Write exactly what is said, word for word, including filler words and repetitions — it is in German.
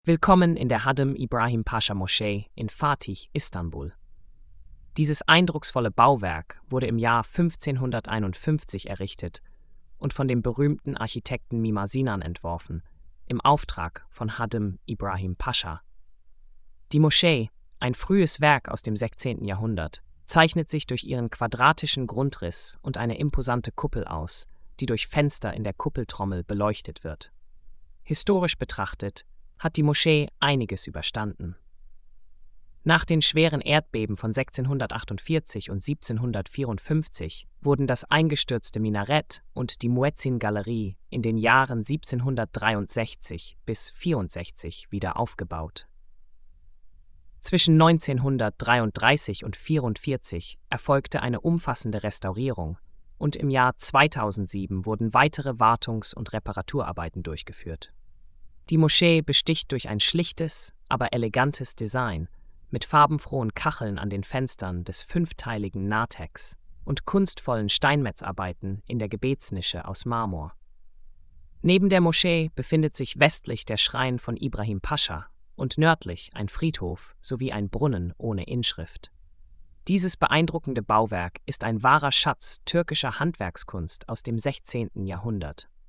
Willkommen in der Hatem Ibrahim Pascha Moschee in Fatih, Istanbul. Dieses eindrucksvolle Bauwerk wurde im Jahr fünfzehnhunderteinundfünfzig errichtet und von dem berühmten Architekten Mimar Sinan entworfen, im Auftrag von Hatem Ibrahim Pascha. Die Moschee, ein frühes Werk aus dem sechzehnten Jahrhundert, zeichnet sich durch ihren quadratischen Grundriss und eine imposante Kuppel aus, die durch Fenster in der Kuppeltrommel beleuchtet wird. Historisch betrachtet hat die Moschee einiges überstanden. Nach den schweren Erdbeben von sechzehnhundertachtundvierzig und siebzehnhundertvierundfünfzig wurden das eingestürzte Minarett und die Muezzin-Galerie in den Jahren siebzehnhundertdreiundsechzig bis vierundsechzig wieder aufgebaut. Zwischen neunzehnhundertdreiunddreißig und vierundvierzig erfolgte eine umfassende Restaurierung und im Jahr zweitausendsieben wurden weitere Wartungs- und Reparaturarbeiten durchgeführt. Die Moschee besticht durch ein schlichtes, aber elegantes Design mit farbenfrohen Kacheln an den Fenstern des fünfteiligen Narthex und kunstvollen Steinmetzarbeiten in der Gebetsnische aus Marmor. Neben der Moschee befindet sich westlich der Schrein von Ibrahim Pascha und nördlich ein Friedhof sowie ein Brunnen ohne Inschrift. Dieses beeindruckende Bauwerk ist ein wahrer Schatz türkischer Handwerkskunst aus dem sechzehnten Jahrhundert.